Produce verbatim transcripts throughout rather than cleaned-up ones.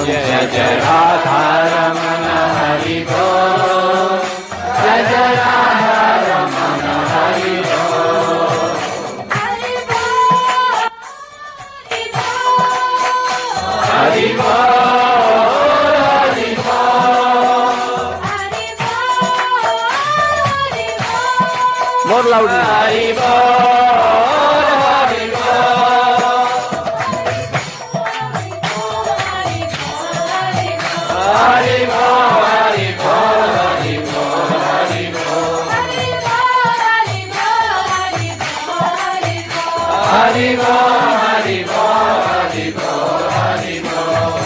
जय जय राधा रमण हरि बोल, जय जय राधा रमण हरि बोल, हरि बोल हरि बोल हरि बोल हरि बोल, more loudly, हरि बोल हरि बोल, हरि बोल हरि बोल हरि बोल हरि बोल, हरि बोल हरि बोल हरि बोल हरि बोल,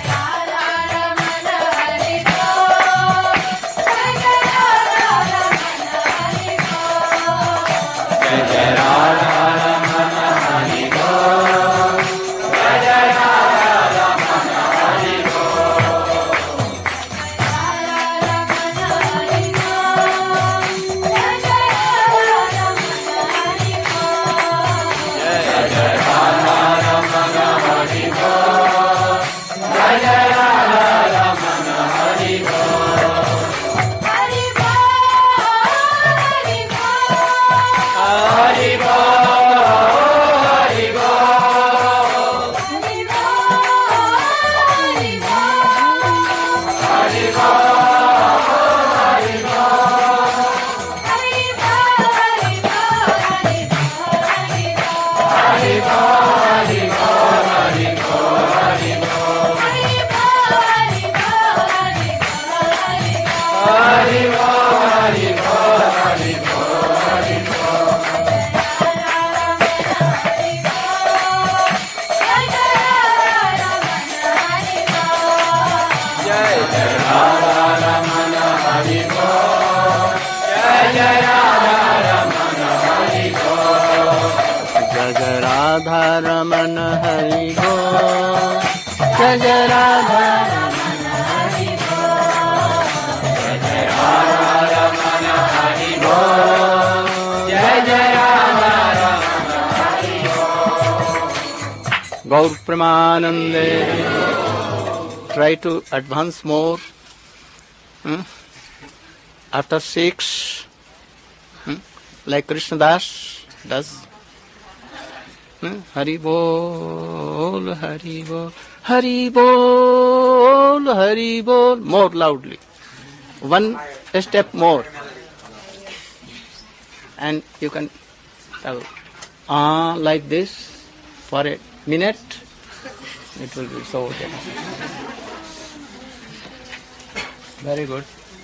जय जय राधा रमण हरि बोल, जय जय राधा रमण हरि बोल, जय जय राधा रमण हरि बोल, जय जय राधा रमण हरि बोल, हरि बोल हरि बोल, हरि जय जय राधा रमण हरि बोल, जय जय राधा रमण हरि बोल, जय जय राधा रमण हरि बोल, जय जय राधा रमण हरि बोल, गौर प्रेमानंदे. Try to advance more. Hmm? After six, hmm? like Krishnadas does. Hmm? Hari Bol, Hari Bol, Hari Bol, Hari Bol. More loudly. One step more. And you can tell, ah, like this for a minute. It will be so okay. Very good.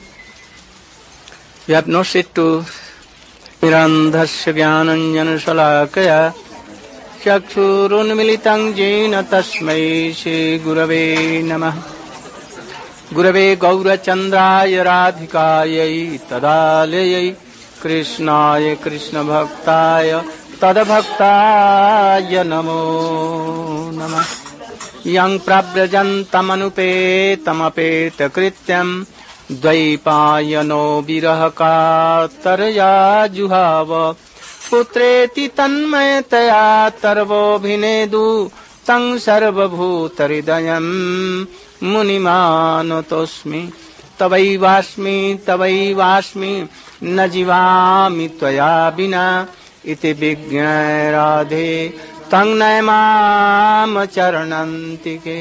We have no seat to Mirandhasya Jnananjana Shalakaya Chakshurunmilitang Jena Tasmai Shri Gurave Namah. Gurave Gaura Chandraya Radhikayai Tadalayai Krishnaya Krishna Bhaktaya Tadabhaktaya Namo Namah. Yang prabrajantamανupetamapeta krityam dvaipayano virahaka tarya juhava putreti tanmayataya tarvo bhinedu tang sarvabhutaridayam munimanotosmi tavaivasmi tavaivasmi najivami tvaya vina iti vignaya radhe तंग नयमाम चरणन्तिके.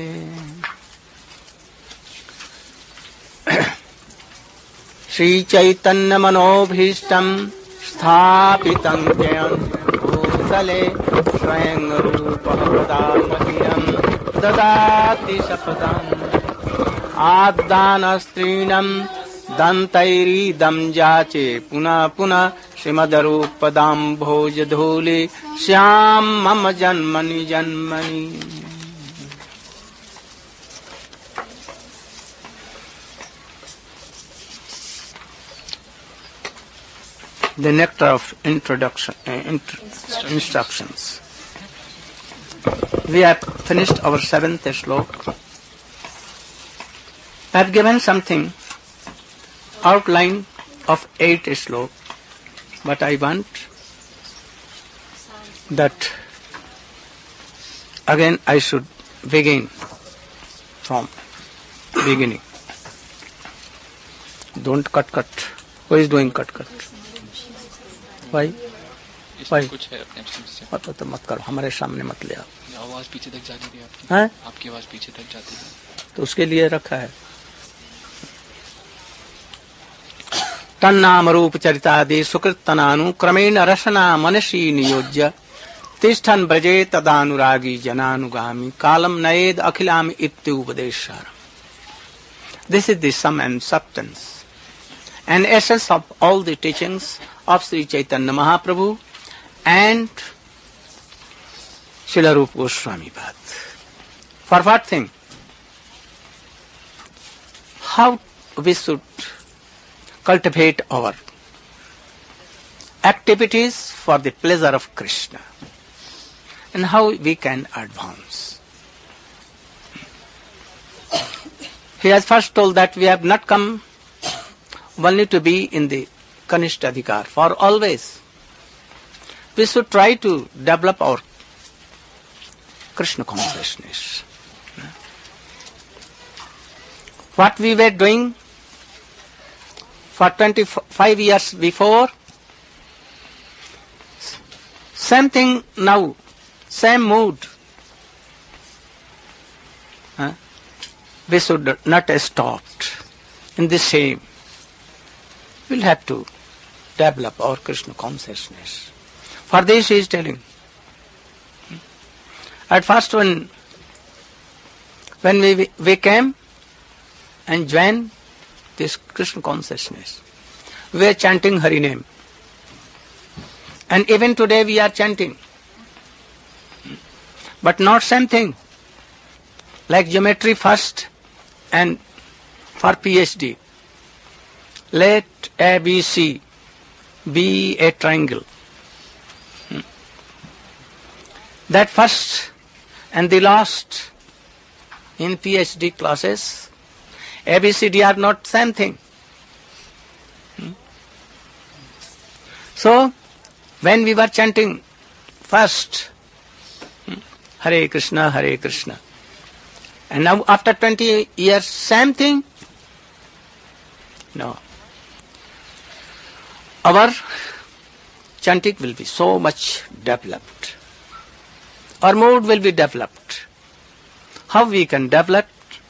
श्री चैतन्य मनोभीष्टं स्थापितं जयं भूतले स्वयं रूपः प्रदामह्यं ददाति शपथम् आदानस्त्रीणं दन्तैरिदं जाचे पुनः पुनः श्रीमद्रूपदाम्भोजधूले श्याम मम जन्मनि जन्मनि. The nectar of introduction, uh, int- instructions. We have finished our seventh shloka. I have given something outline of eight shloka, but I want that again I should begin from beginning. Don't cut cut. Who is doing cut cut? Why? Why? कुछ है अपने समस्या। मत तो मत करो, हमारे सामने मत ले आओ। आवाज पीछे तक जाती थी आपकी। हैं? आपकी आवाज पीछे तक जाती थी। तो उसके लिए रखा है। तन्नाम रूप चरितादि सुकृतनानु क्रमेण रसना मनसी नियोज्य तिष्ठन् ब्रजे तदानुरागी जनानुगामी कालम नयेद अखिलाम इत्युपदेशसारम्. This is the sum and substance and essence of all the teachings of Sri Chaitanya Mahaprabhu and Srila Rupa Goswami Pad. For what thing? How we should cultivate our activities for the pleasure of Krishna and how we can advance. He has first told that we have not come only to be in the Kanishta Adhikar, for always we should try to develop our Krishna consciousness. What we were doing for twenty-five years before, same thing now, same mood. Huh? We should not stop in the same. We'll have to develop our Krishna consciousness. For this he is telling. At first when, when we, we came and joined this Krishna consciousness, we were chanting Hari name. And even today we are chanting. But not same thing. Like geometry first and for PhD. Let A B C be a triangle. Hmm. That first and the last in PhD classes, A B C D are not same thing. Hmm. So, when we were chanting first, hmm, Hare Krishna, Hare Krishna, and now after twenty years, same thing? No. Our chanting will be so much developed. Our mood will be developed. How we can develop?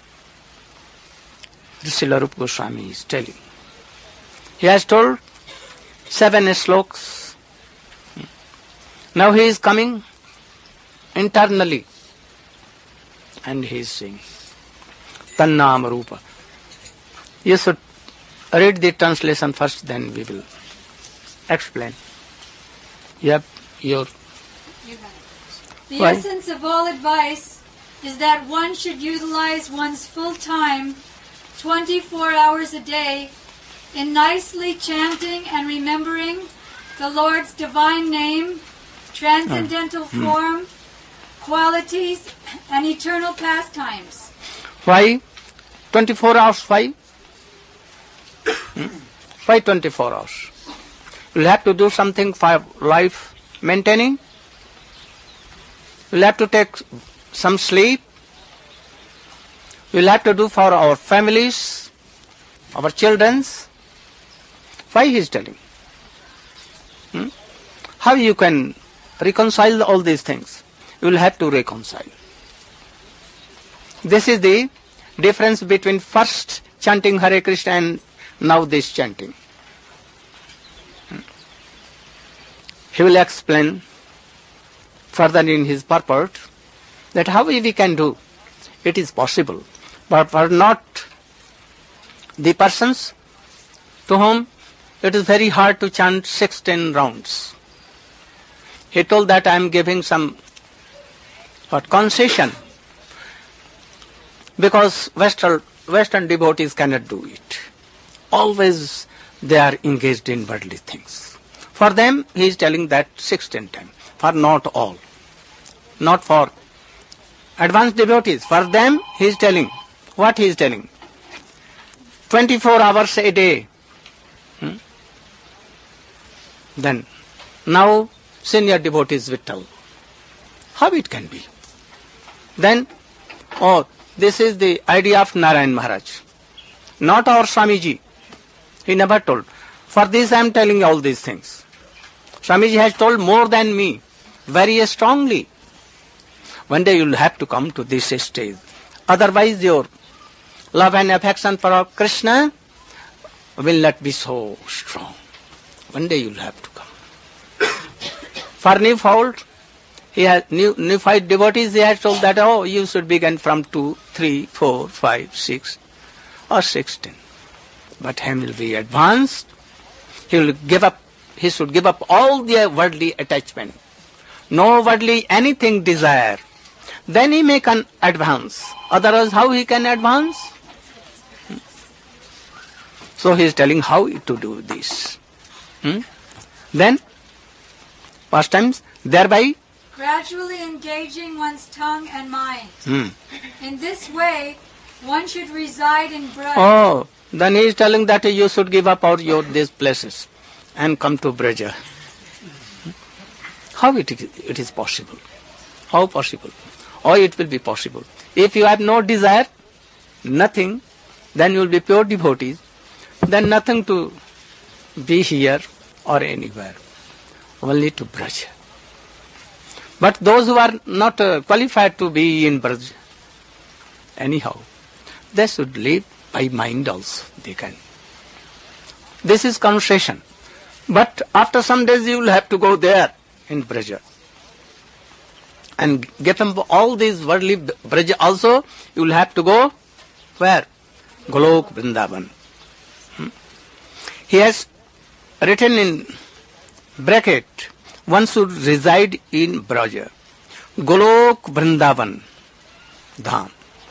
Srila Rupa Goswami is telling. He has told seven slokas. Now he is coming internally and he is saying Tannam Rupa. You should read the translation first, then we will explain. Yep, your... You have it. The Why? essence of all advice is that one should utilize one's full time, twenty-four hours a day, in nicely chanting and remembering the Lord's divine name, transcendental Hmm. form, qualities, and eternal pastimes. Why? twenty-four hours, why? Hmm? Why twenty-four hours? You'll have to do something for life maintaining. You'll have to take some sleep. We'll have to do for our families, our children's. Why he is telling? Hmm? How you can reconcile all these things? You will have to reconcile. This is the difference between first chanting Hare Krishna and now this chanting. Hmm. He will explain further in his purport that how we can do. It is possible. But for not the persons to whom it is very hard to chant sixteen rounds. He told that I am giving some what concession because Western, Western devotees cannot do it. Always they are engaged in worldly things. For them he is telling that sixteen times. For not all. Not for advanced devotees. For them he is telling. What he is telling? twenty-four hours a day. Hmm? Then, now senior devotees Vittal. How it can be? Then, oh, This is the idea of Narayan Maharaj, not our Swamiji. He never told. For this I am telling you all these things. Swamiji has told more than me, very strongly. One day you will have to come to this stage. Otherwise your love and affection for Krishna will not be so strong. One day you will have to come. For newfold, he has new, neophyte devotees, he has told that, oh, you should begin from two, three, four, five, six, or sixteen. But him will be advanced. He will give up, he should give up all the worldly attachment. No worldly anything desire. Then he may can advance. Otherwise, how he can advance? So he is telling how to do this. Hmm? Then, pastimes, thereby gradually engaging one's tongue and mind. Hmm. In this way, one should reside in Braj. Oh, then he is telling that you should give up all your these places and come to Braja. How it is, it is possible? How possible? Oh, it will be possible. If you have no desire, nothing, then you will be pure devotees. Then nothing to be here or anywhere. Only to Braja. But those who are not uh, qualified to be in Braj, anyhow, they should live by mind also. They can. This is concession. But after some days you will have to go there in Braja. And get them all these worldly Braja also, you will have to go where? Golok Vrindavan. Hmm? He has written in bracket, one should reside in Braja. Golok Vrindavan Dham.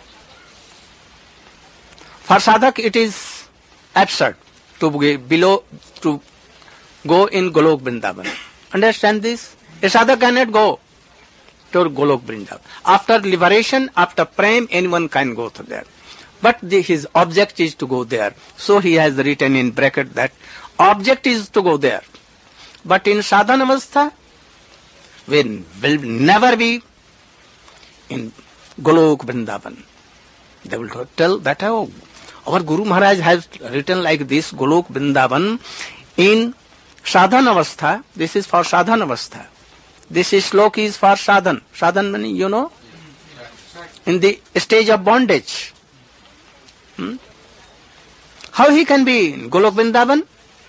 For sadhak it is absurd to be below, to go in Golok Vrindavan. Understand this? A sadhak cannot go to Golok Vrindavan. After liberation, after prem, anyone can go to there. But the, his object is to go there. So he has written in bracket that object is to go there. But in sadhanavastha, we will never be in Golok Vrindavan. They will tell that, oh, our Guru Maharaj has written like this, Golok Vrindavan in sadhanavastha. This is for sadhanavastha. This slok is for sadhan. Sadhan meaning, you know, in the stage of bondage. Hmm? How he can be in Golok Vrindavan?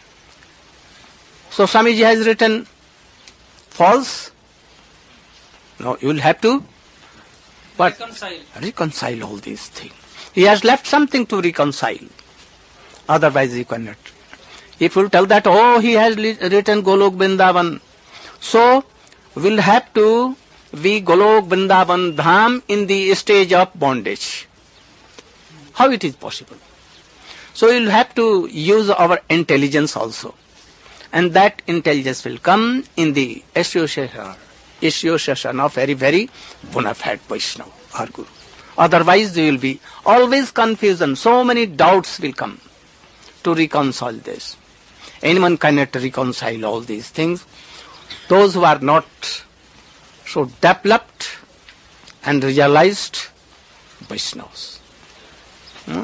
So Swamiji has written false. No, you will have to what? Reconcile. Reconcile all these things. He has left something to reconcile. Otherwise he cannot. If you tell that, oh, he has li- written Golok Vrindavan, so we'll have to be Golok Vrindavan Dham in the stage of bondage. How it is possible? So we'll have to use our intelligence also. And that intelligence will come in the association, association of very, very bona fide Vaishnava or Guru. Otherwise there will be always confusion, so many doubts will come to reconcile this. Anyone cannot reconcile all these things. Those who are not so developed and realized Vaishnavas. Hmm?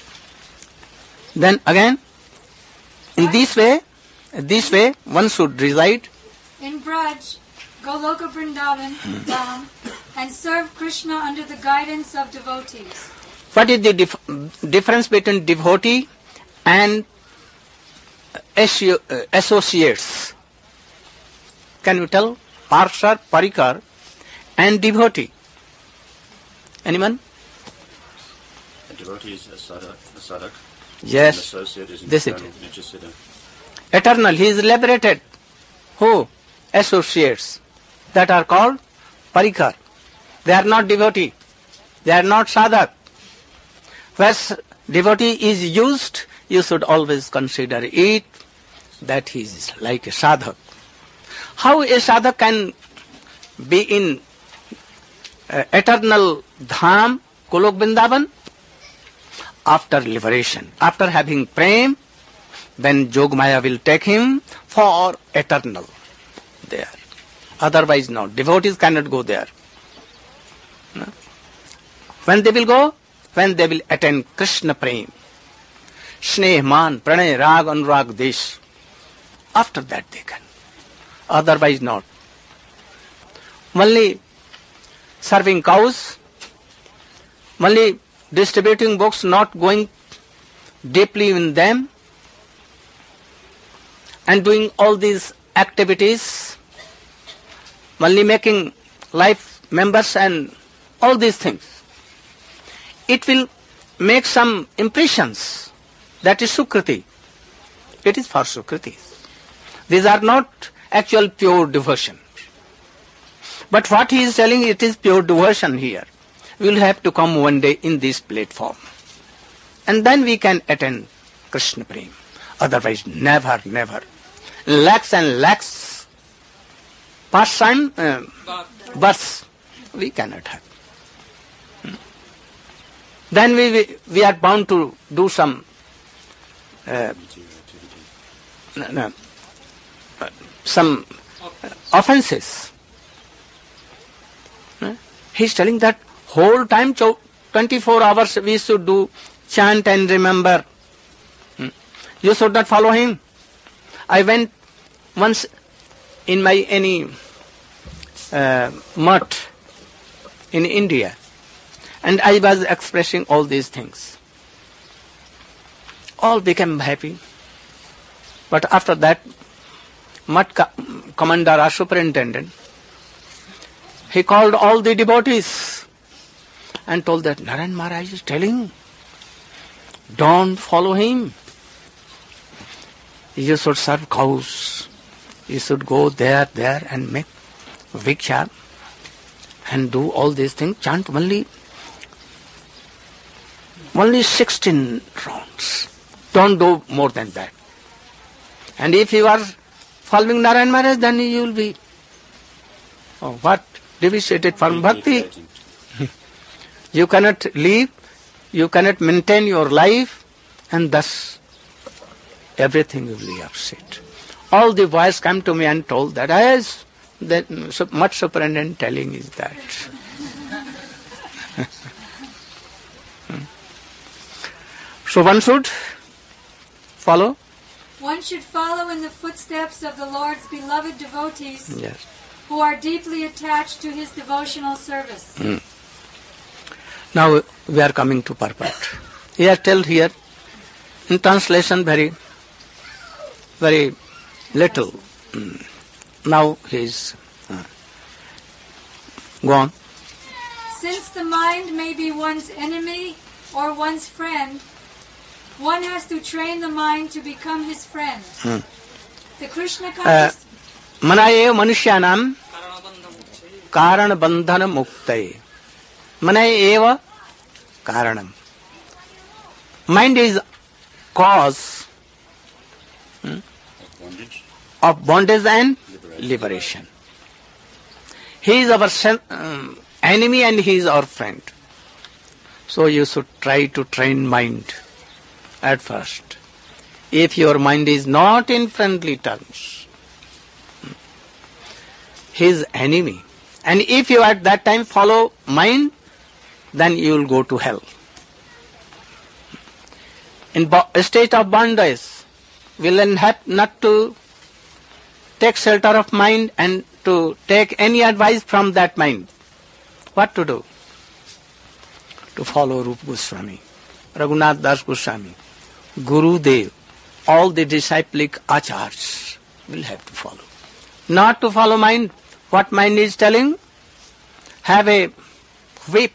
Then again, in this way, this way one should reside in Braj, Goloka Vrindavan, Dham, and serve Krishna under the guidance of devotees. What is the dif- difference between devotee and asio- uh, associates? Can you tell? Parshar, Parikar and devotee. Anyone? A devotee is a sadhak. A sadhak. Yes. An associate is an This it eternal is. Nityasiddha. Eternal. He is liberated. Who? Associates. That are called Parikar. They are not devotee. They are not sadhak. Where devotee is used, you should always consider it that he is like a sadhak. How a sadhak can be in uh, eternal dham, Golok Vrindavan? After liberation, after having prem, then Jogmaya will take him for eternal there. Otherwise no, devotees cannot go there. No? When they will go? when they will attain Krishna Prem, Sneh, Man, Pranay, Rag, Anurag, Desh. After that they can. Otherwise not. Only serving cows, only distributing books, not going deeply in them, and doing all these activities, only making life members and all these things. It will make some impressions. That is Sukriti. It is for Sukriti. These are not actual pure devotion. But what he is telling, it is pure devotion here. We will have to come one day in this platform. And then we can attain Krishna Prem. Otherwise, never, never. Lakhs and lakhs pastime, uh, births, we cannot have. Hmm. Then we, we we are bound to do some uh, no, no, uh, some offenses. Uh, he is telling that whole time, twenty-four hours we should do chant and remember. Hmm. You should not follow him. I went once in my any uh, mutt in India, and I was expressing all these things. All became happy. But after that, mutt co- commander or superintendent, he called all the devotees and told that Narayan Maharaj is telling, don't follow him. You should serve cows. You should go there, there and make viksha and do all these things. Chant only, only sixteen rounds. Don't do more than that. And if you are following Narayan Maharaj, then you will be, oh, what? Deviated from bhakti. You cannot live, you cannot maintain your life, and thus everything will be upset. All the boys come to me and told that, as that much superintendent telling is that. So one should follow? One should follow in the footsteps of the Lord's beloved devotees, Yes. who are deeply attached to his devotional service. Mm. Now we are coming to purport. He has told here, in translation very, very little. Mm. Now he is uh, gone. Since the mind may be one's enemy or one's friend, one has to train the mind to become his friend. Mm. The Krishna Uh, consciousness... Mana eva manushyanam karan bandhana muktaye. Mana eva karanam. Mind is cause hmm, Bondage. of bondage and Liberation. liberation. He is our sen- um, enemy and he is our friend. So you should try to train mind at first. If your mind is not in friendly terms, his enemy. And if you at that time follow mind, then you will go to hell. In bo- state of bondage, we learn have not to take shelter of mind and to take any advice from that mind. What to do? To follow Rupa Goswami, Raghunath Das Goswami, Guru Dev, all the disciplic achars will have to follow. Not to follow mind. What mind is telling? Have a whip.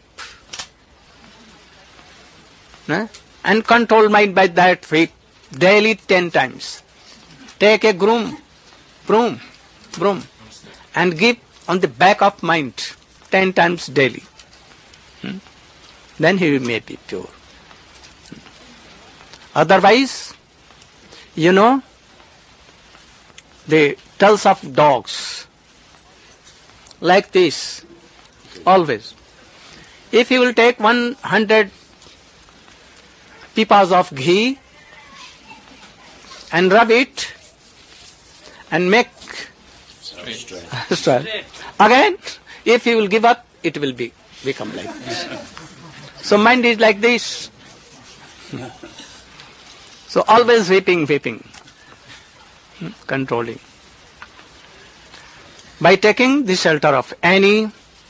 No? And control mind by that whip daily ten times. Take a broom, broom, broom, and give on the back of mind ten times daily. Hmm? Then he may be pure. Otherwise, you know, the tails of dogs, like this, always. If you will take one hundred pipas of ghee and rub it and make straw. Again, if you will give up, it will be become like this. So mind is like this. So always weeping, weeping, controlling. By taking the shelter of any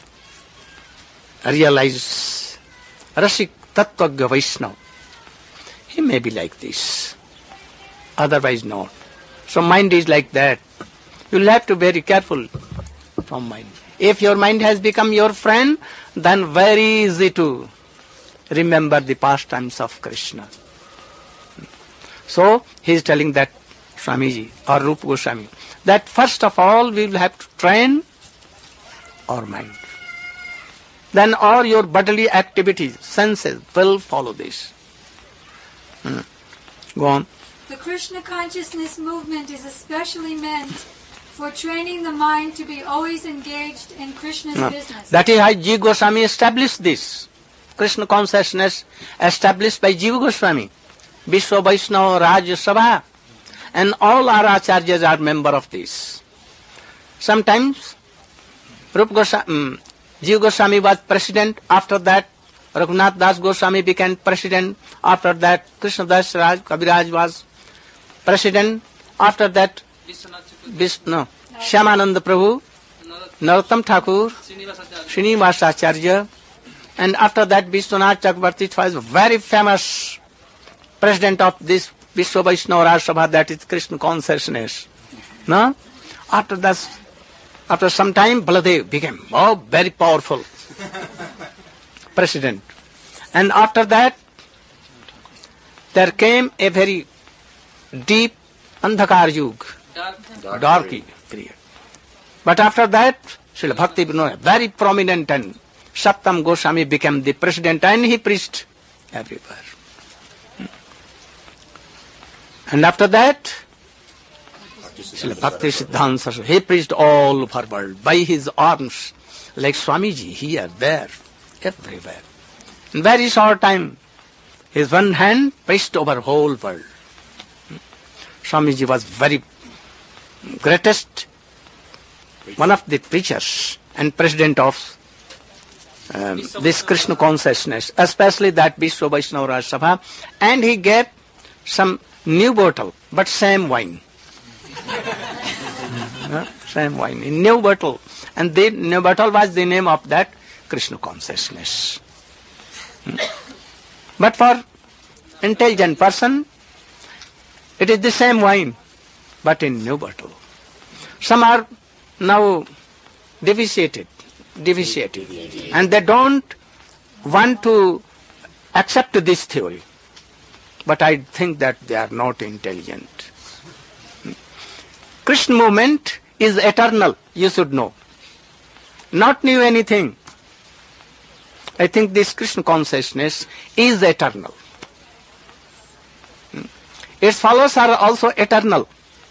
realized Rasik Tattvagya Vaishnava, he may be like this, otherwise not. So mind is like that. You'll have to be very careful from mind. If your mind has become your friend, then very easy to remember the pastimes of Krishna. So he is telling that Swamiji or Rupa Goswami that first of all we will have to train our mind. Then all your bodily activities, senses will follow this. Hmm. Go on. The Krishna consciousness movement is especially meant for training the mind to be always engaged in Krishna's No. business. That is how Jiva Goswami established this. Krishna consciousness established by Jiva Goswami, Vishwa Vaishnava Raj Sabha, and all our acharyas are member of this. Sometimes Rupa Goswami, um, Jiva Goswami was president. After that, Raghunath Das Goswami became president. After that, Krishna Das Raj Kaviraj was president. After that, Vis, no, Shyamananda Prabhu, Narottam Thakur, Srinivas Acharya, and after that Vishwanath Chakravarti was very famous president of this Vishwa Vaishnava Raj Sabha, that is Krishna consciousness. No? After that, after some time, Baladev became oh, very powerful president. And after that, there came a very deep Andhakar Yug, Dark, dark period. period. But after that, Srila Bhakti Vinod, very prominent, and Saptam Goswami became the president, and he preached everywhere. And after that, Srila Bhakti Siddhanta Saraswati, he preached all over the world by his arms, like Swamiji, here, there, everywhere. In very short time, his one hand preached over whole world. Swamiji was very greatest, one of the preachers and president of um, this Krishna consciousness, especially that Vishwa Vaishnava Raj Sabha, and he gave some new bottle, but same wine. uh, same wine, in new bottle. And the new bottle was the name of that Krishna consciousness. Hmm. But for intelligent person, it is the same wine, but in new bottle. Some are now deviated, deviated, and they don't want to accept this theory. But I think that they are not intelligent. Krishna movement is eternal, you should know. Not new anything. I think this Krishna consciousness is eternal. Its followers are also eternal.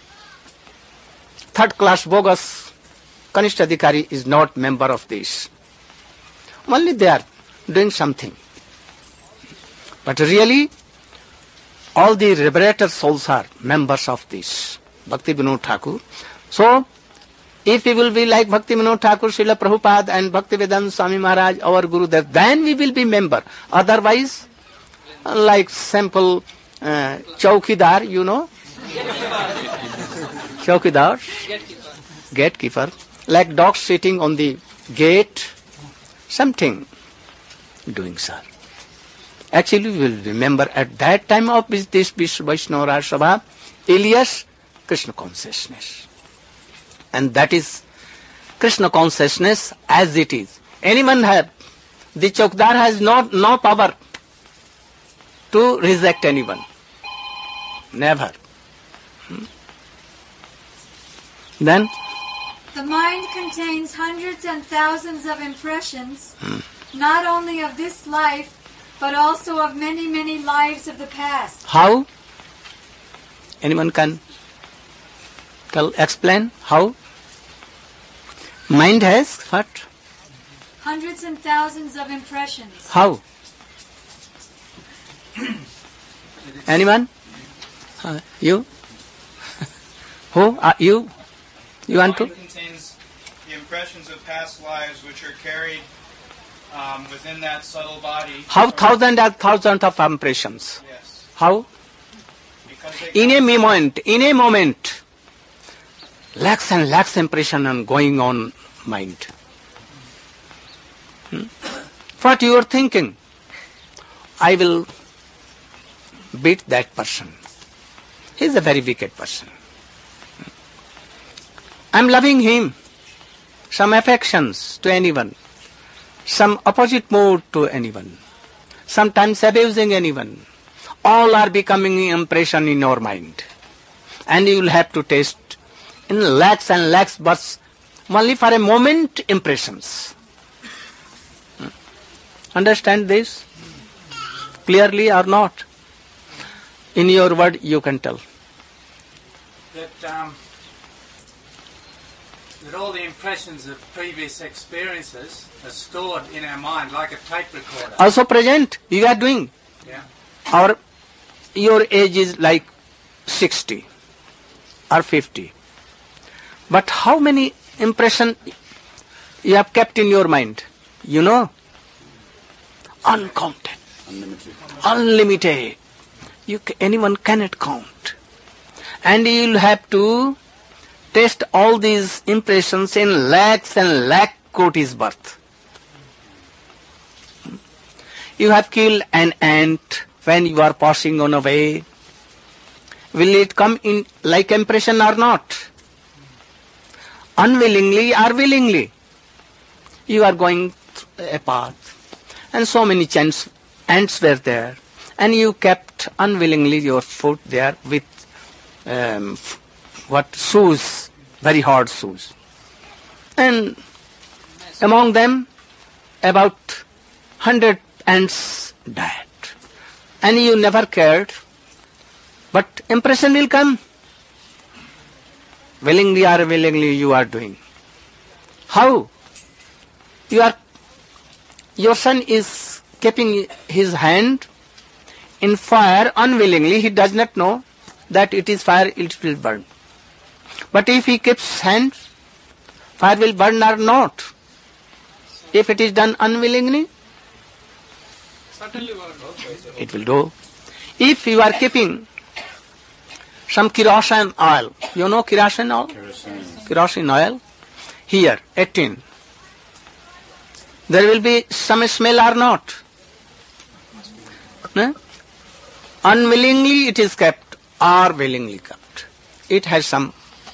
Third class bogus Kanishta Adhikari is not member of this. Only they are doing something. But really, all the liberated souls are members of this. Bhakti Vinod Thakur. So, if we will be like Bhakti Vinod Thakur, Srila Prabhupada and Bhaktivedanta Swami Maharaj, our Guru, then we will be member. Otherwise, like simple uh, Chaukidar, you know? Chaukidar, gatekeeper, like dogs sitting on the gate, something doing, sir. Actually, we will remember at that time of this Vishwa Vaishnava Raj Sabha, alias Krishna consciousness. And that is Krishna consciousness as it is. Anyone have, the Chaukdar has not no power to reject anyone. Never. Hmm? Then? The mind contains hundreds and thousands of impressions, Hmm. not only of this life, but also of many, many lives of the past. How? Anyone can tell, explain how? Mind has what? Hundreds and thousands of impressions. How? Anyone? Uh, you? Who? Uh, you? You want to? Mind contains the impressions of past lives which are carried um, within that subtle body. How thousand and thousands of impressions? Yes. How? Because they In a moment, in a moment, lakhs and lakhs impression on going on mind. Hmm? What you are thinking? I will beat that person. He is a very wicked person. I am loving him. Some affections to anyone. Some opposite mood to anyone. Sometimes abusing anyone. All are becoming impression in your mind. And you will have to taste in lakhs and lakhs but only for a moment impressions. Understand this? Clearly or not? In your word you can tell. That, um, that all the impressions of previous experiences are stored in our mind like a tape recorder. Also present, you are doing. Yeah. Or your age is like sixty or fifty. But how many impression you have kept in your mind? You know? Uncounted. Unlimited. Unlimited. You, ca- anyone cannot count. And you will have to test all these impressions in lakhs and lakh kotis birth. You have killed an ant when you are passing on a way. Will it come in like impression or not? Unwillingly or willingly. You are going a path and so many chance, ants were there and you kept unwillingly your foot there with um, f- what shoes, very hard shoes. And among them about hundred ants died. And you never cared. But impression will come. Willingly or willingly you are doing. How? You are, your son is keeping his hand in fire unwillingly. He does not know that it is fire, it will burn. But if he keeps hand, fire will burn or not. If it is done unwillingly, it will do. If you are keeping some kerosene oil, you know kerosene oil? Kerosene. Kerosene oil, here, a tin. There will be some smell or not? No? Unwillingly it is kept or willingly kept. It has some,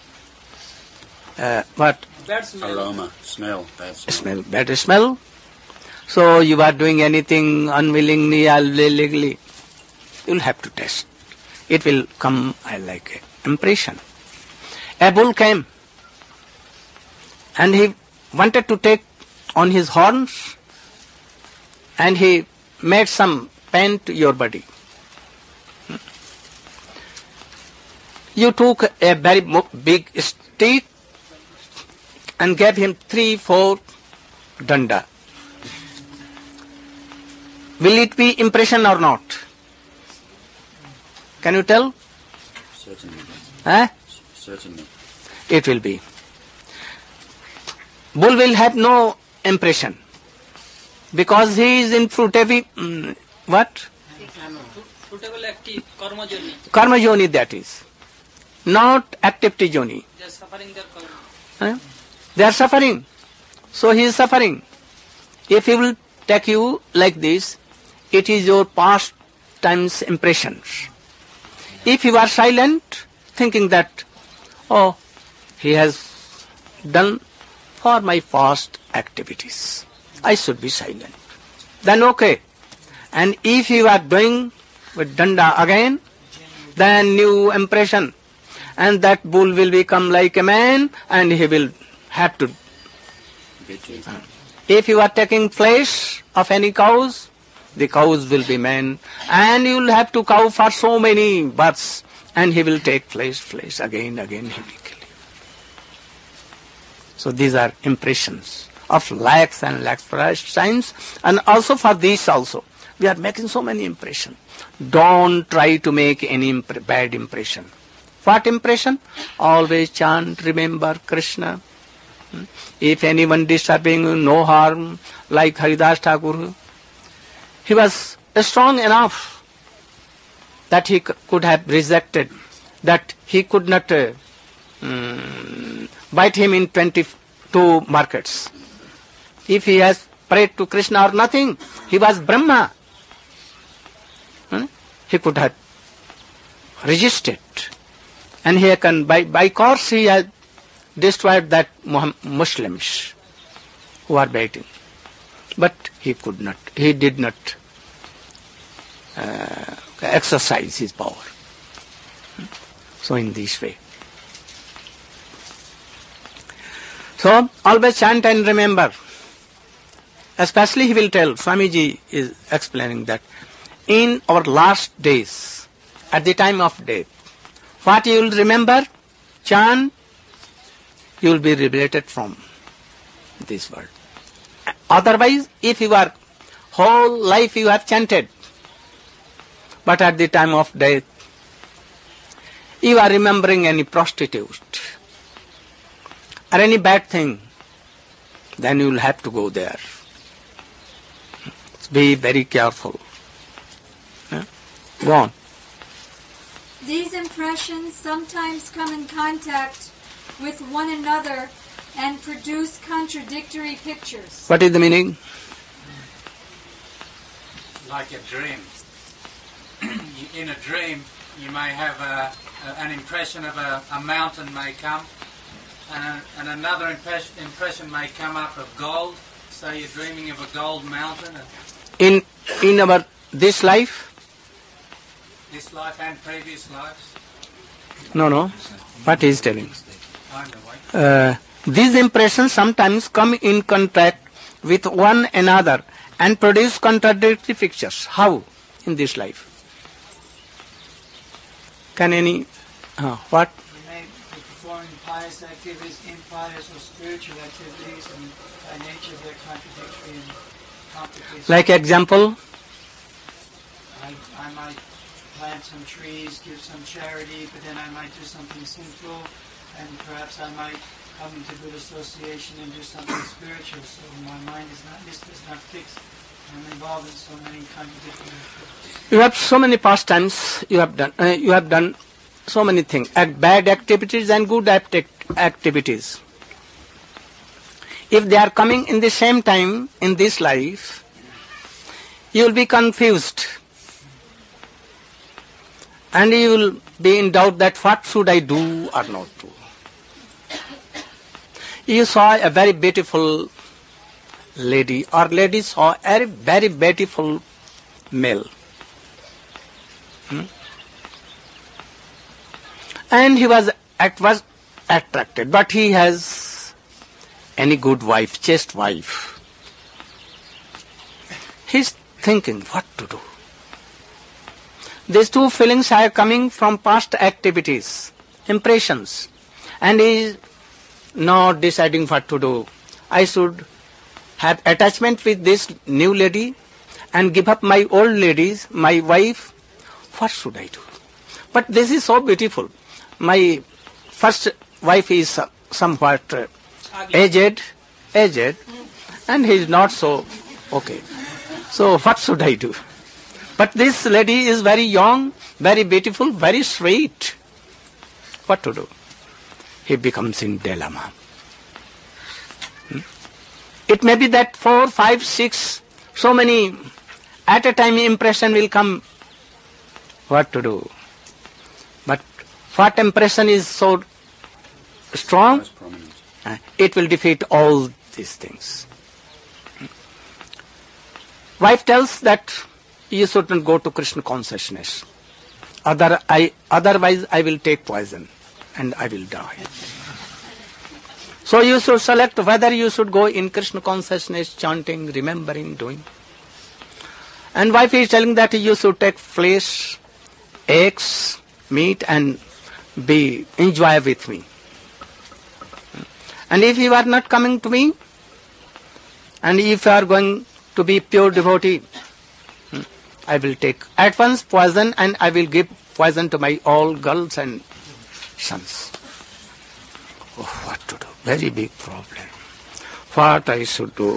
uh, what? Aroma. Smell. Bad smell. Smell, bad smell. So you are doing anything unwillingly or willingly, you will have to test. It will come uh, like an impression. A bull came and he wanted to take on his horns and he made some pain to your body. You took a very mo- big stick and gave him three, four danda. Will it be impression or not? Can you tell? Certainly. Eh? Certainly. It will be. Bull will have no impression because he is in fruitable, mm, what? Fruitable active, karma journey. Karma joni, that is. Not activity joni. They are suffering their karma. Eh? They are suffering. So he is suffering. If he will take you like this, it is your past time's impressions. If you are silent, thinking that, oh, he has done for my past activities, I should be silent, then okay. And if you are doing with danda again, then new impression, and that bull will become like a man, and he will have to. Get you. If you are taking flesh of any cows, the cows will be men, and you will have to cow for so many births, and he will take flesh, flesh, again, again he will kill you. So these are impressions of lakhs and lakhs for times, and also for these also. We are making so many impressions. Don't try to make any impre- bad impression. What impression? Always chant, remember Krishna. If anyone disturbing you, no harm, like Haridas Thakur. He was strong enough that he c- could have rejected, that he could not uh, um, bite him in twenty-two markets. If he has prayed to Krishna or nothing, he was Brahma. Hmm? He could have resisted. And he can, by, by course he has destroyed that Muslims who are waiting. But he could not, he did not uh, exercise his power. So in this way. So always chant and remember. Especially he will tell, Swamiji is explaining that in our last days, at the time of death, what you will remember, chant, you will be liberated from this world. Otherwise, if you are whole life you have chanted, but at the time of death, you are remembering any prostitute or any bad thing, then you will have to go there. Be very careful. Yeah? Go on. These impressions sometimes come in contact with one another and produce contradictory pictures. What is the meaning? Like a dream. In a dream, you may have a, a, an impression of a, a mountain may come, and, and another impression, impression may come up of gold. So you're dreaming of a gold mountain. And In in our this life? this life and previous lives. No, no. What he is telling? I'm the way. Uh, these impressions sometimes come in contact with one another and produce contradictory pictures. How in this life? Can any... Uh, what? You may be performing pious activities, impious or spiritual activities, and by nature they're contradictory and complicated. Like example? I, I might plant some trees, give some charity, but then I might do something sinful, and perhaps I might come into good association and do something spiritual. So my mind is not, this is not fixed. I'm involved in so many contradictory activities. You have so many pastimes you have done. Uh, you have done so many things. Act bad activities and good act- activities. If they are coming in the same time in this life, you will be confused. And you will be in doubt that what should I do or not do. You saw a very beautiful lady, or lady saw a very beautiful male. Hmm? And he was at was attracted, but he has any good wife, chaste wife. He's thinking what to do. These two feelings are coming from past activities, impressions, and he is not deciding what to do. I should have attachment with this new lady and give up my old ladies, my wife. What should I do? But this is so beautiful. My first wife is somewhat uh, aged, aged, and he is not so okay. So what should I do? But this lady is very young, very beautiful, very sweet. What to do? He becomes in dilemma. Hmm? It may be that four, five, six, so many at a time impression will come. What to do? But what impression is so strong? Most prominent. Uh, it will defeat all these things. Hmm? Wife tells that you shouldn't go to Krishna consciousness. Other, I, otherwise I will take poison and I will die. So you should select whether you should go in Krishna consciousness, chanting, remembering, doing. And wife is telling that you should take flesh, eggs, meat and be enjoy with me. And if you are not coming to me, and if you are going to be pure devotee, I will take at once poison and I will give poison to my all girls and sons. Oh, what to do? Very big problem. What I should do?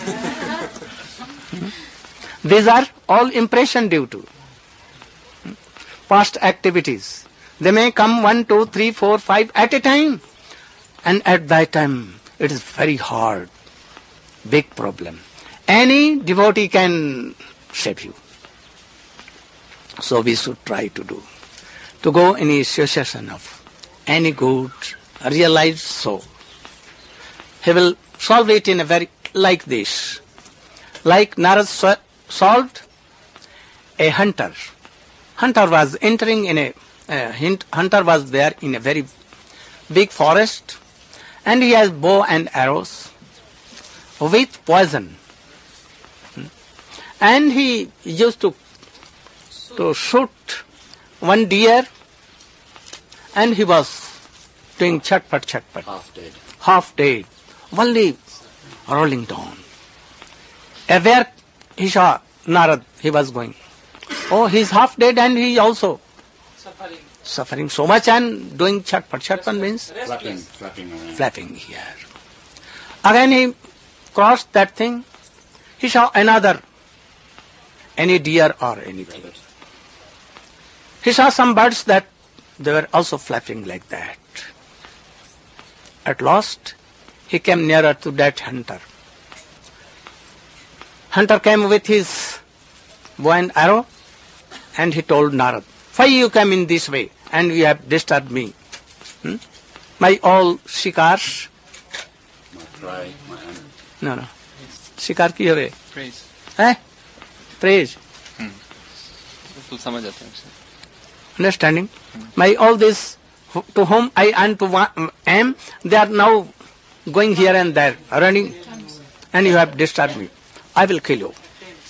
Hmm? These are all impression due to hmm? past activities. They may come one, two, three, four, five at a time. And at that time, it is very hard. Big problem. Any devotee can save you. So we should try to do. To go in association of any good, realized soul. He will solve it in a very, like this. Like Narad so- solved a hunter. Hunter was entering in a, uh, hint, hunter was there in a very big forest, and he has bow and arrows with poison. And he used to, to shoot one deer, and he was doing chatpat chatpat. Half dead. Half dead, only rolling down. Uh, Where he saw Narad, he was going. Oh, he's half dead and he also Suffering. suffering so much and doing chatpat. Chatpat means Flapping, flapping around. flapping here. Again he crossed that thing. He saw another, any deer or anything. Rabbit. He saw some birds that they were also flapping like that. At last, he came nearer to that hunter. Hunter came with his bow and arrow, and he told Narad, "Why you came in this way, and you have disturbed me? Hmm? My all shikars." My pride, my honor. No, no. Shikar ki hobe? Praise. Eh? Praise. तो समझ जाते हैं उससे. Understanding? My all this, to whom I and to wa- am, they are now going here and there, running, and you have disturbed me. I will kill you.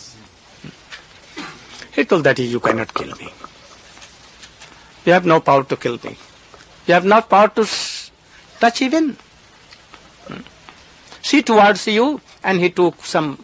He told that you cannot kill me. You have no power to kill me. You have no power to s- touch even. Hmm. See towards you, and he took some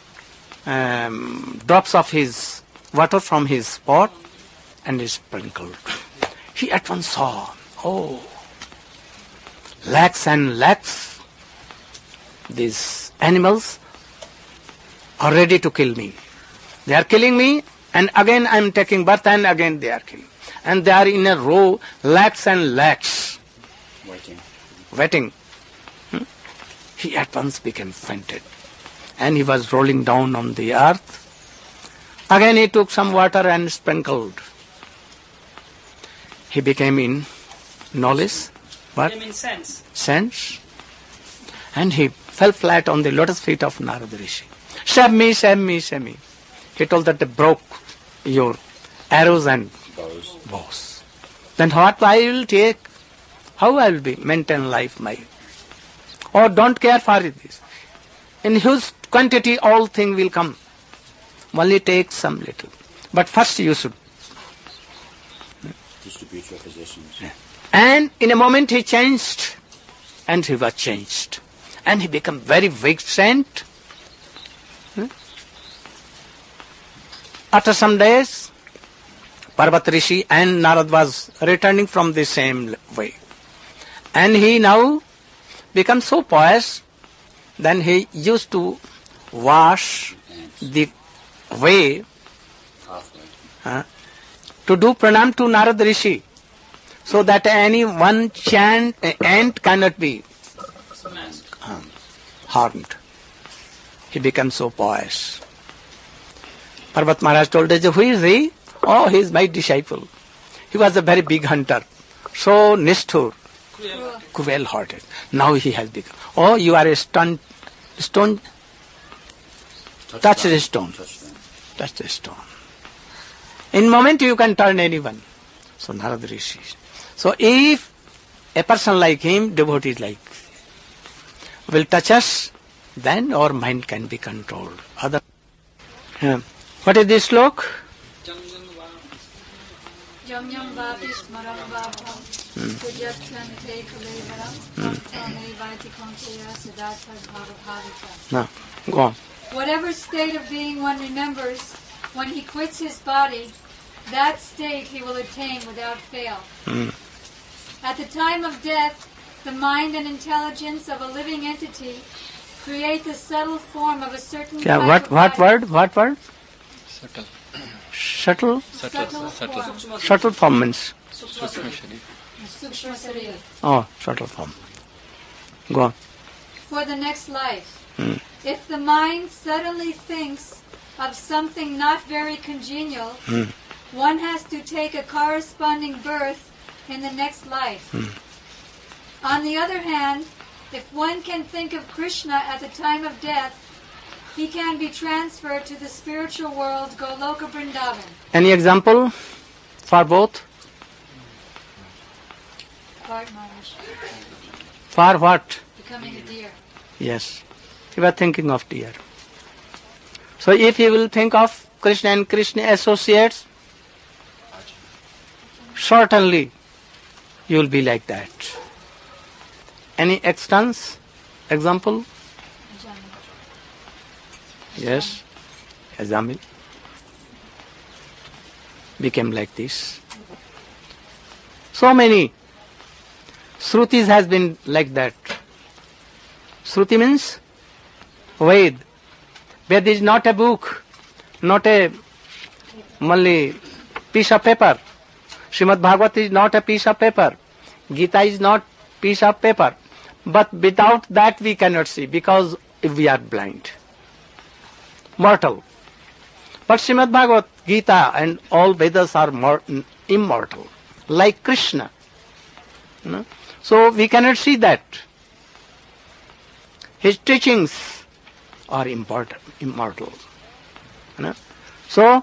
um, drops of his water from his pot and he sprinkled. He at once saw, oh, lakhs and lakhs, these animals are ready to kill me. They are killing me, and again I am taking birth, and again they are killing. And they are in a row, lakhs and lakhs, Waiting. waiting. Hmm? He at once became fainted, and he was rolling down on the earth. Again he took some water and sprinkled. He became in knowledge, what? Came in sense. Sense, and he fell flat on the lotus feet of Narada Rishi. Save me, save me, save me. He told that they broke your arrows and Bows. bows. Then what I will take? How I will be maintain life my? Or don't care for this. In huge quantity all thing will come. Only take some little. But first you should. Distribute your possessions. And in a moment he changed. And he was changed. And he became very weak saint. Hmm? After some days, Parvat Rishi and Narad was returning from the same way. And he now became so pious, then he used to wash the way Halfway. uh, to do pranam to Narad Rishi, so that any one chant, uh, ant cannot be um, harmed. He became so pious. Parvat Maharaj told us, who is he? Oh, he is my disciple. He was a very big hunter, so nisthur, cruel-hearted. Now he has become. Oh, you are a stone, stone, touch the stone. Touchstone. Touch the stone. In moment you can turn anyone. So Narada Rishi. So if a person like him, devotees like, will touch us, then our mind can be controlled. Other. Yeah. What is this slok? Jam jam va. Yam yam vati smaram vabham. Pujatyam te kalevaram. Tame vaiti konteya siddhartha bhava. No. Go on. Whatever state of being one remembers, when he quits his body, that state he will attain without fail. Mm. At the time of death, the mind and intelligence of a living entity create the subtle form of a certain Yeah, type what of what life. word? What word? Subtle. Subtle. Subtle. Subtle Subtle. form. Subtle form means. Sukshma Sharif. Sukshma Sarira. Oh, subtle form. Go on. For the next life. Hmm. If the mind suddenly thinks of something not very congenial, Hmm. one has to take a corresponding birth in the next life. Hmm. On the other hand, if one can think of Krishna at the time of death, he can be transferred to the spiritual world, Goloka Vrindavan. Any example for both? Bart Maharaj, For what? becoming a deer. Yes. You were thinking of deer. So if you will think of Krishna and Krishna associates, certainly you will be like that. Any instance? Example? Yes. Azamil became like this. So many Shrutis has been like that. Shruti means Ved. Ved is not a book, not a only piece of paper. Srimad Bhagavat is not a piece of paper. Gita is not piece of paper. But without that we cannot see because we are blind. Mortal. But Srimad Bhagavat, Gita and all Vedas are mor- immortal. Like Krishna. You know? So we cannot see that. His teachings are important, immortal. You know? So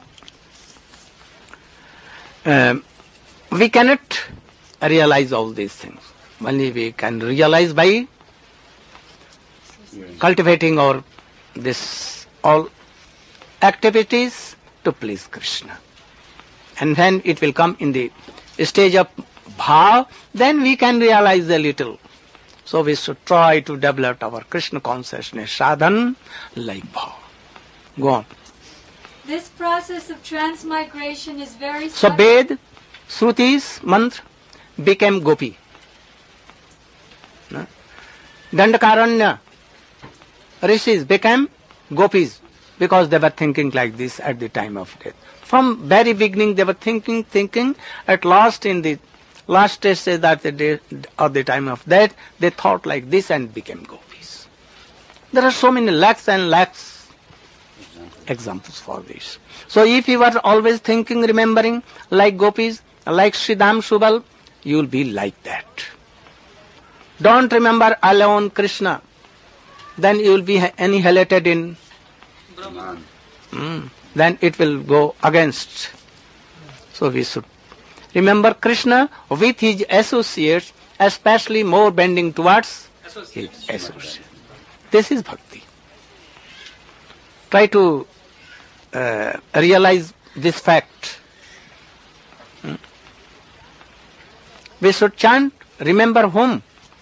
um, we cannot realize all these things. Only we can realize by cultivating our this all activities to please Krishna. And then it will come in the stage of bhav, then we can realize a little. So we should try to develop our Krishna consciousness sadhan like bhav. Go on. This process of transmigration is very So subtle. Ved, Shrutis, mantra became gopi. No? Dandakaranya, rishis became gopis because they were thinking like this at the time of death. From very beginning they were thinking, thinking. At last in the last stage that the day, or the time of death, they thought like this and became gopis. There are so many lakhs and lakhs examples for this. So if you are always thinking, remembering like gopis, like Sridham Subal, you will be like that. Don't remember alone Krishna, then you will be annihilated in. Mm, then it will go against. So we should remember Krishna with his associates, especially more bending towards his associates. This is bhakti. Try to uh, realize this fact. Hmm? We should chant, remember whom?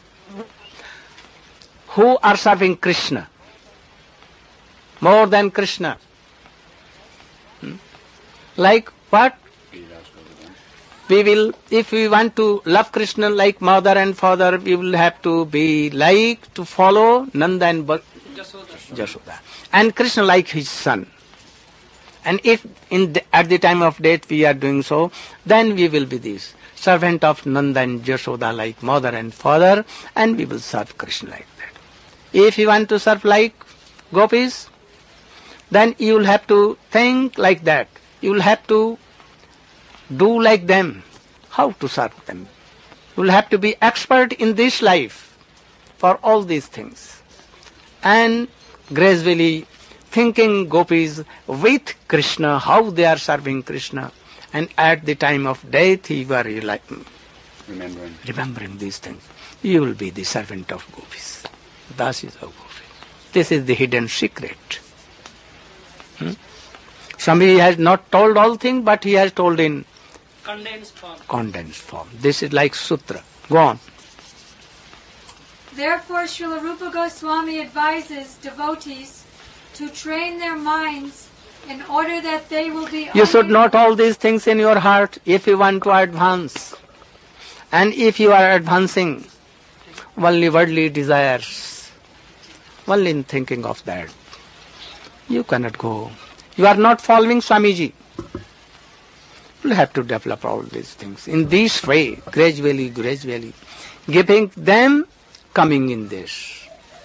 Who are serving Krishna more than Krishna. Hmm? Like what? We will, if we want to love Krishna like mother and father, we will have to be like to follow Nanda and Jashoda. And Krishna like his son. And if in the, at the time of death we are doing so, then we will be this servant of Nanda and Jashoda like mother and father, and we will serve Krishna like that. If you want to serve like gopis, then you will have to think like that. You will have to do like them. How to serve them? You will have to be expert in this life for all these things. And gradually thinking gopis with Krishna, how they are serving Krishna. And at the time of death, you are Remembering. remembering these things. You will be the servant of gopis. That is how gopi. This is the hidden secret. Hmm? Somebody has not told all things, but he has told in condensed form. condensed form. This is like sutra. Go on. Therefore, Srila Rupa Goswami advises devotees to train their minds in order that they will be You should unable- note all these things in your heart if you want to advance. And if you are advancing, only worldly desires, only in thinking of that, you cannot go. You are not following Swamiji. You have to develop all these things in this way, gradually, gradually, giving them, coming in this.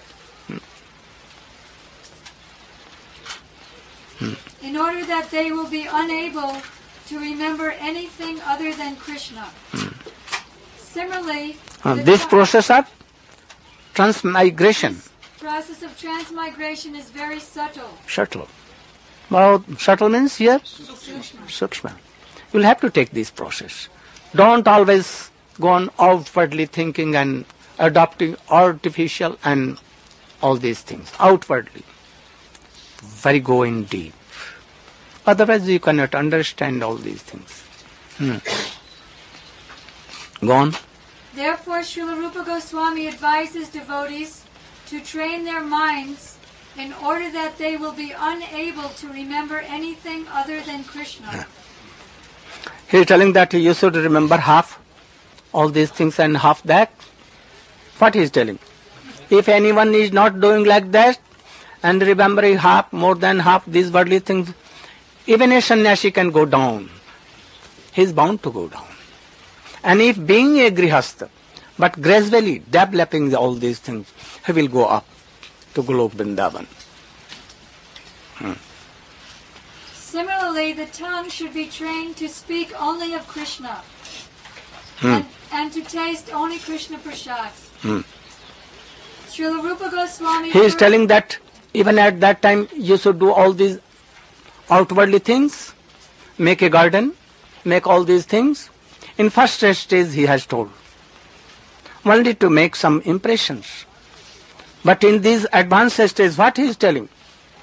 In order that they will be unable to remember anything other than Krishna. Similarly, Uh, the this tra- process of transmigration, process of transmigration is very subtle. subtle. Well, subtle means here, Sukshma. sukshma. You'll have to take this process. Don't always go on outwardly thinking and adopting artificial and all these things. Outwardly. Very go in deep. Otherwise you cannot understand all these things. Hmm. Go on. Therefore, Srila Rupa Goswami advises devotees to train their minds in order that they will be unable to remember anything other than Krishna. He is telling that you should remember half all these things and half that. What he is telling? If anyone is not doing like that and remembering half, more than half these worldly things, even a sannyasi can go down. He is bound to go down. And if being a grihastha, but gradually developing all these things, he will go up to Golok Vrindavan. Hmm. Similarly, the tongue should be trained to speak only of Krishna Hmm. and, and to taste only Krishna Prasad. Hmm. Srila Rupa Goswami He is fur- telling that even at that time you should do all these outwardly things, make a garden, make all these things. In first stage he has told, only to make some impressions. But in these advanced stages, what he is telling?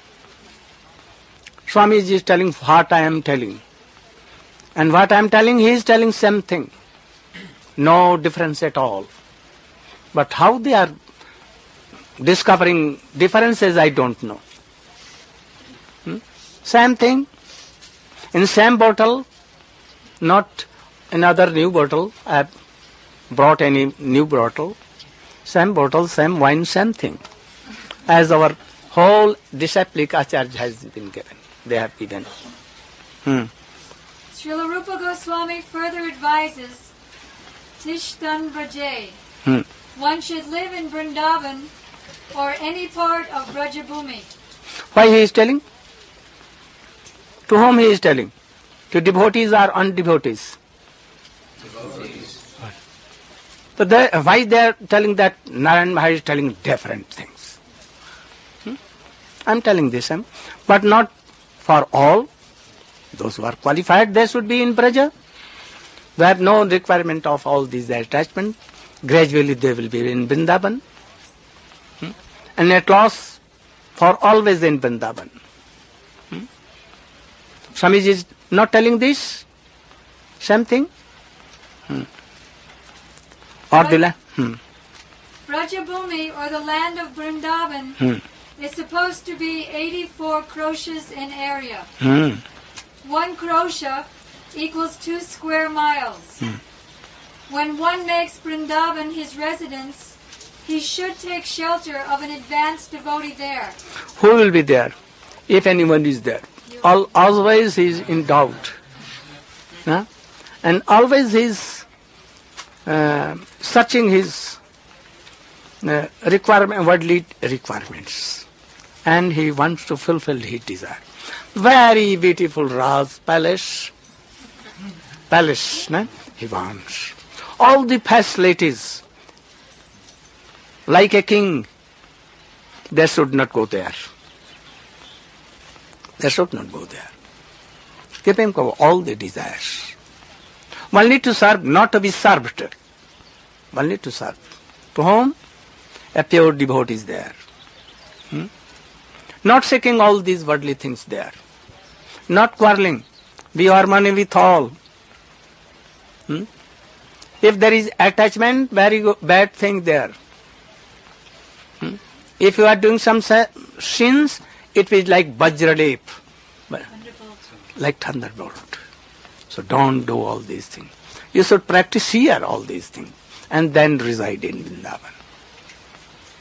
Swamiji is telling what I am telling. And what I am telling, he is telling same thing. No difference at all. But how they are discovering differences, I don't know. Hmm? Same thing. In same bottle, not another new bottle. I have brought any new bottle. Same bottle, same wine, same thing. As our whole disciplic acharya has been given. They have given. Hmm. Srila Rupa Goswami further advises Tishtan Braje. Hmm. One should live in Vrindavan or any part of Brajabhumi. Why he is telling? To whom he is telling? To devotees or undevotees? Devotees. So they, why they are telling that? Narayan Maharaj is telling different things. Hmm? I am telling this, um, but not for all. Those who are qualified, they should be in Braja. They have no requirement of all these attachment. Gradually they will be in Vrindavan. Hmm? And at last, for always in Vrindavan. Hmm? Swamiji is not telling this? Same thing? Hmm. Or the la- hmm. Brajabhumi, or the land of Vrindavan, Hmm. is supposed to be eighty-four kroshas in area. Hmm. One krosha equals two square miles. Hmm. When one makes Vrindavan his residence, he should take shelter of an advanced devotee there. Who will be there? If anyone is there. Al- always he is in doubt. Huh? And always he is uh, searching his uh, requirement, worldly requirements. And he wants to fulfill his desire. Very beautiful Raj palace. Palace, no? He wants. All the facilities. Like a king. They should not go there. They should not go there. Give him all the desires. Only to serve, not to be served. Only to serve. To whom? A pure devotee is there. Hmm? Not seeking all these worldly things there. Not quarreling. Be harmony with all. Hmm? If there is attachment, very go- bad thing there. Hmm? If you are doing some sa- sins, it is like Vajralep, like thunderbolt. So don't do all these things. You should practice here all these things and then reside in Vrindavan.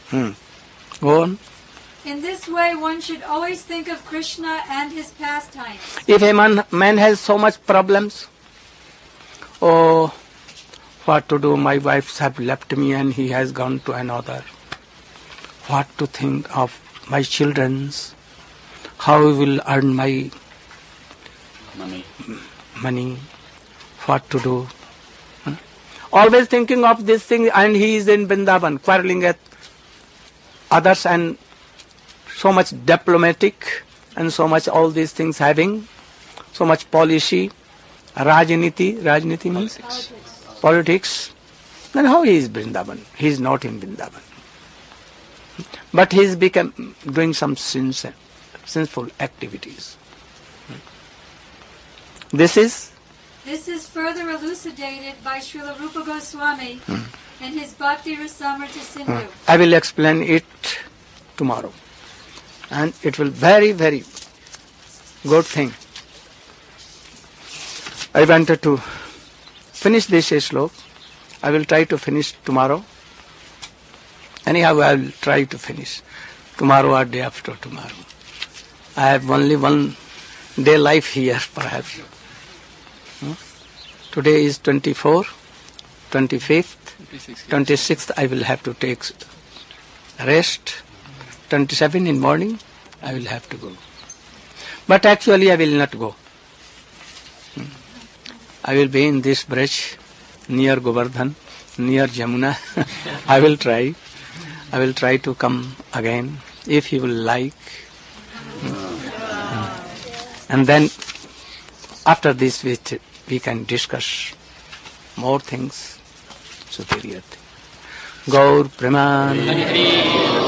Hmm. Go on. In this way, one should always think of Krishna and his pastimes. If a man, man has so much problems, oh, what to do? My wives have left me and he has gone to another. What to think of my children's? How I will earn my Money. money? What to do? Hmm? Always thinking of this thing, and he is in Vrindavan, quarreling at others and so much diplomatic and so much all these things having, so much policy, Rajniti, Rajniti means Politics. politics. Then how he is Vrindavan? He is not in Vrindavan. But he is become doing some sins, sinful activities. This is This is further elucidated by Srila Rupa Goswami in his Bhakti Rasamrita Sindhu. I will explain it tomorrow. And it will very, very good thing. I wanted to finish this slok. I will try to finish tomorrow. Anyhow, I will try to finish tomorrow or day after tomorrow. I have only one day life here, perhaps. Hmm? Today is twenty-fourth, twenty-fifth, twenty-six. twenty-sixth I will have to take rest. twenty-seven in morning I will have to go. But actually I will not go. Hmm. I will be in this bridge near Govardhan, near Jamuna. I will try. I will try to come again if you will like. Hmm. And then after this we, t- we can discuss more things, superior things. Gaur Preman.